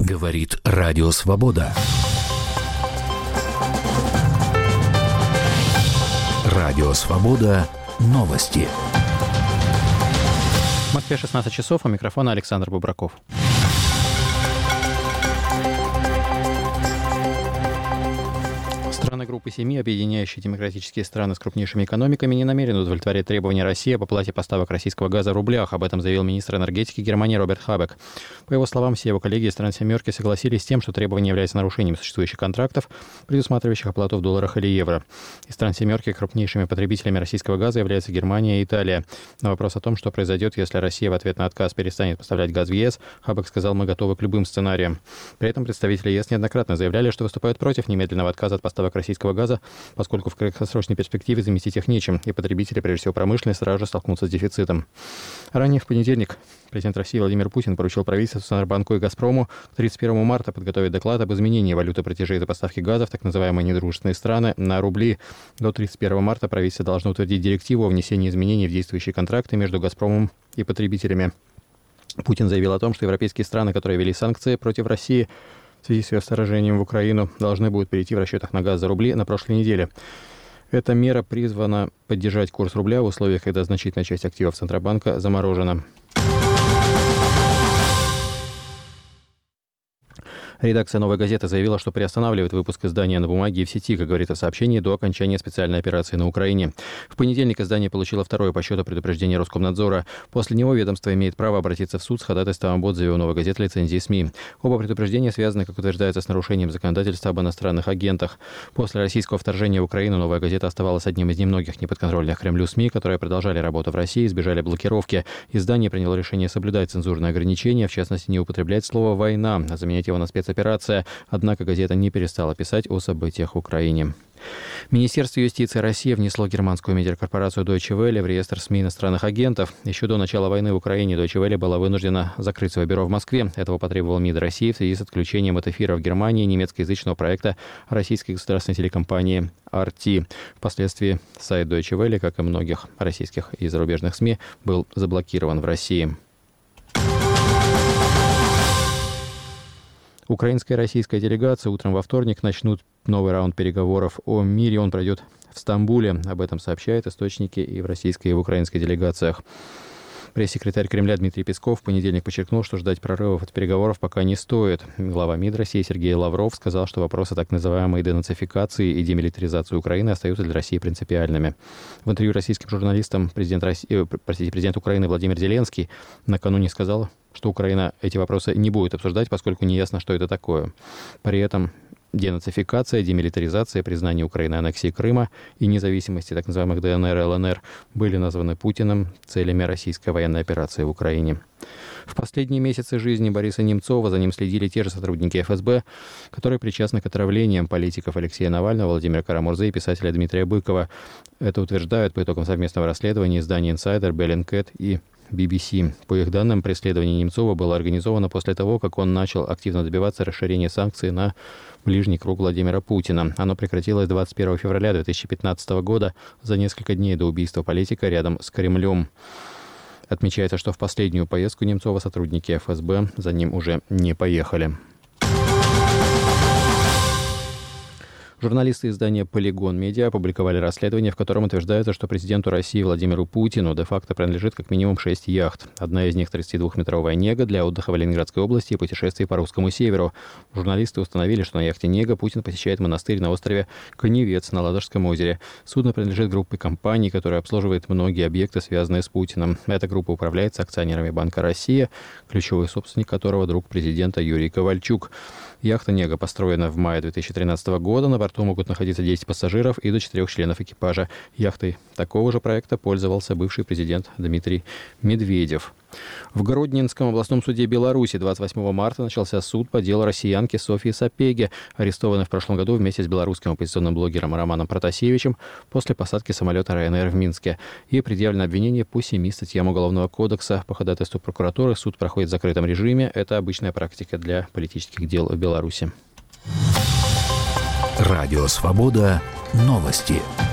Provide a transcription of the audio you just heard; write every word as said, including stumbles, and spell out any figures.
Говорит Радио Свобода. Радио Свобода. Новости. В Москве шестнадцать часов, у микрофона Александр Бубраков. Страны группы семи, объединяющие демократические страны с крупнейшими экономиками, не намерены удовлетворять требования России по плате поставок российского газа в рублях. Об этом заявил министр энергетики Германии Роберт Хабек. По его словам, все его коллеги из стран «семерки» согласились с тем, что требование является нарушением существующих контрактов, предусматривающих оплату в долларах или евро. Из стран «семерки» крупнейшими потребителями российского газа являются Германия и Италия. На вопрос о том, что произойдет, если Россия в ответ на отказ перестанет поставлять газ в ЕС, Хабек сказал: «Мы готовы к любым сценариям». При этом представители ЕС неоднократно заявляли, что выступают против немедленного отказа от поставок российского газа, поскольку в краткосрочной перспективе заместить их нечем, и потребители, прежде всего промышленность, сразу же столкнутся с дефицитом. Ранее в понедельник президент России Владимир Путин поручил правительству, Центрбанку и «Газпрому» к тридцать первому марта подготовить доклад об изменении валюты платежей за поставки газа в так называемые недружественные страны на рубли. До тридцать первого марта правительство должно утвердить директиву о внесении изменений в действующие контракты между «Газпромом» и потребителями. Путин заявил о том, что европейские страны, которые ввели санкции против России в связи с ее вторжением в Украину, должны будут перейти в расчетах на газ за рубли на прошлой неделе. Эта мера призвана поддержать курс рубля в условиях, когда значительная часть активов Центробанка заморожена. Редакция «Новой газеты» заявила, что приостанавливает выпуск издания на бумаге и в сети, как говорится в сообщении, до окончания специальной операции на Украине. В понедельник издание получило второе по счету предупреждение Роскомнадзора. После него ведомство имеет право обратиться в суд с ходатайством об отзыве у «Новой газеты» лицензии СМИ. Оба предупреждения связаны, как утверждается, с нарушением законодательства об иностранных агентах. После российского вторжения в Украину «Новая газета» оставалась одним из немногих неподконтрольных Кремлю СМИ, которые продолжали работу в России и избежали блокировки. Издание приняло решение соблюдать цензурные ограничения, в частности, не употреблять слово «война», а заменять его на «спецоперация». Однако газета не перестала писать о событиях в Украине. Министерство юстиции России внесло германскую медиакорпорацию Deutsche Welle в реестр СМИ иностранных агентов. Еще до начала войны в Украине Deutsche Welle была вынуждена закрыть свое бюро в Москве. Этого потребовал МИД России в связи с отключением от эфира в Германии немецкоязычного проекта российской государственной телекомпании ар ти. Впоследствии сайт Deutsche Welle, как и многих российских и зарубежных СМИ, был заблокирован в России. Украинская и российская делегация утром во вторник начнут новый раунд переговоров о мире. Он пройдет в Стамбуле. Об этом сообщают источники и в российской, и в украинской делегациях. Пресс-секретарь Кремля Дмитрий Песков в понедельник подчеркнул, что ждать прорывов от переговоров пока не стоит. Глава МИД России Сергей Лавров сказал, что вопросы так называемой денацификации и демилитаризации Украины остаются для России принципиальными. В интервью российским журналистам президент, России, простите, президент Украины Владимир Зеленский накануне сказал, что Украина эти вопросы не будет обсуждать, поскольку неясно, что это такое. При этом денацификация, демилитаризация, признание Украины аннексии Крыма и независимости так называемых дэ эн эр и эл эн эр были названы Путиным целями российской военной операции в Украине. В последние месяцы жизни Бориса Немцова за ним следили те же сотрудники эф эс бэ, которые причастны к отравлениям политиков Алексея Навального, Владимира Карамурзы и писателя Дмитрия Быкова. Это утверждают по итогам совместного расследования издания «Инсайдер», Bellingcat и би би си. По их данным, преследование Немцова было организовано после того, как он начал активно добиваться расширения санкций на ближний круг Владимира Путина. Оно прекратилось двадцать первого февраля две тысячи пятнадцатого года, за несколько дней до убийства политика рядом с Кремлем. Отмечается, что в последнюю поездку Немцова сотрудники эф эс бэ за ним уже не поехали. Журналисты издания «Полигон Медиа» опубликовали расследование, в котором утверждается, что президенту России Владимиру Путину де-факто принадлежит как минимум шесть яхт. Одна из них тридцатидвухметровая «Нега» для отдыха в Ленинградской области и путешествий по русскому северу. Журналисты установили, что на яхте «Нега» Путин посещает монастырь на острове Коневец на Ладожском озере. Судно принадлежит группе компаний, которая обслуживает многие объекты, связанные с Путиным. Эта группа управляется акционерами Банка России, ключевой собственник которого друг президента Юрий Ковальчук. Яхта «Нега» построена в мае две тысячи тринадцатого года. На борту могут находиться десять пассажиров и до четырех членов экипажа. Яхтой такого же проекта пользовался бывший президент Дмитрий Медведев. В Гродненском областном суде Беларуси двадцать восьмого марта начался суд по делу россиянки Софьи Сапеги, арестованной в прошлом году вместе с белорусским оппозиционным блогером Романом Протасевичем после посадки самолета эр эн эр в Минске. Ей предъявлено обвинение по семи статьям Уголовного кодекса. По ходатайству прокуратуры суд проходит в закрытом режиме. Это обычная практика для политических дел в Беларуси. Радио Свобода. Новости.